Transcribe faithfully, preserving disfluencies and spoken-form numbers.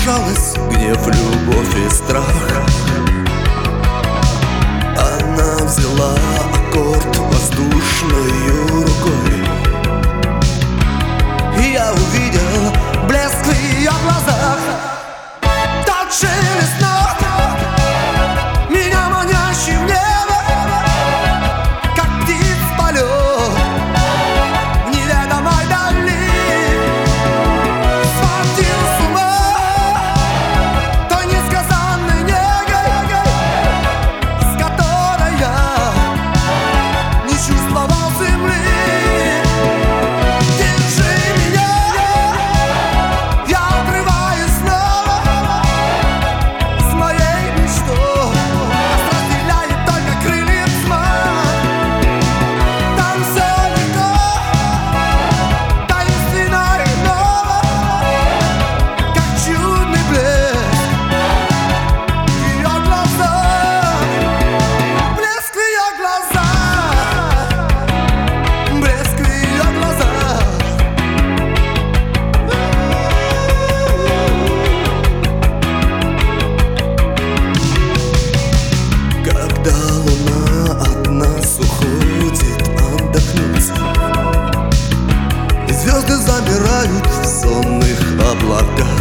смешалась гнев, любовь и страх. Она взяла аккорд воздушною рукой, и я увидел блеск в ее глазах. Тот шелест нот, меня манящий в небо, как птиц полет в неведомой дали. Сводил с ума той несказанной негой, с которой я не чувствовал земли. Звезды замирают в сонных облаках.